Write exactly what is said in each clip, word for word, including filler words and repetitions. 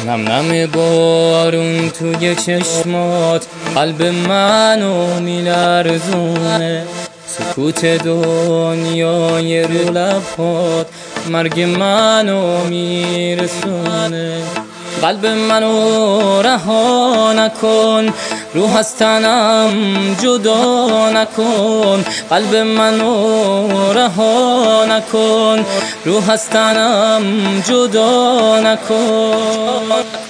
نم نم بارون توی چشمات قلب منو میلرزونه، سکوت دنیای رو لبات مرگ منو میرسونه. قلب منو رها نکن، روح از تنم جدا نکن. قلب منو رها نکن، روح از تنم جدا نکن.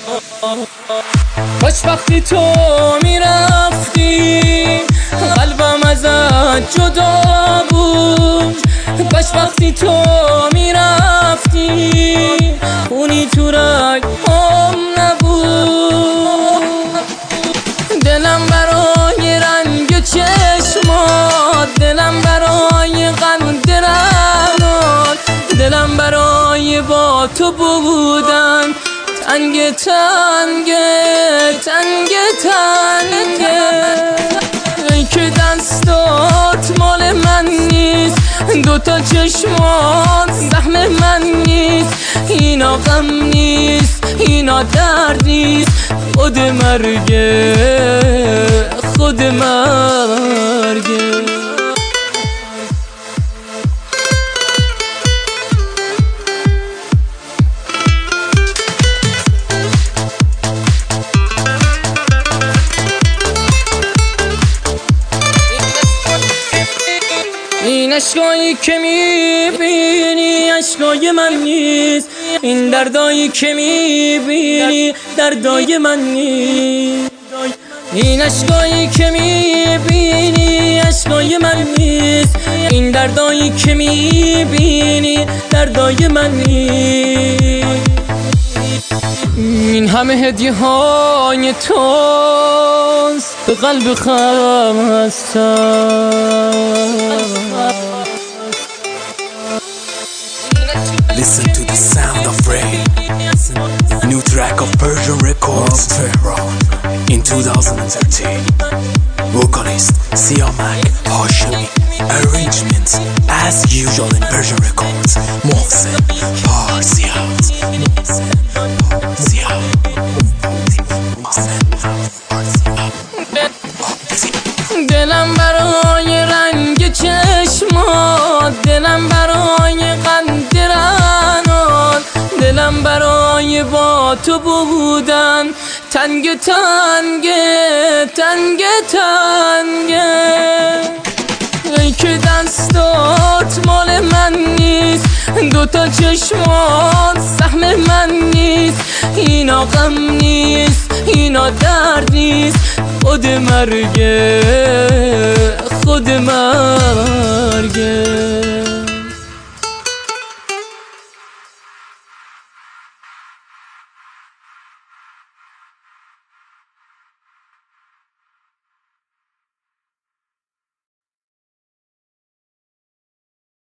کاش وقتی تو میرفتی قلبم ازت جدا بود. کاش وقتی تو میرفتی خونی تو رگام نبود. دلم برای رنگ چشمات، دلم برای قند رنات، دلم برای با تو بودن تنگ تنگ تنگ تنگ. ای که دستات مال من نیست، دوتا چشمات زخم من نیست. اینا غم نیست، اینا درد نیست، خود مرگه خود مرگه. این عشقایی که میبینی عشقای من نیست، این دردایی که میبینی دردای من نیست. این عشقایی که میبینی عشقای من نیست، این دردایی که میبینی دردای من نیست. این همه هدیه های توست به قلب خستم. Listen to the sound of rain. New track of Persian Records in two thousand thirteen. Vocalist Siamak Hashemi. Arrangements as usual in Persian Records. Mohsen Parsiat. دلم برای رنگ چشمات، دلم برای قند رنات، دلم برای با تو بودن تنگ تنگ تنگ تنگ. ای که دستات مال من نیست، دوتا چشمات سهم من نیست. اینا غم نیست، اینا درد نیست، خود مرگه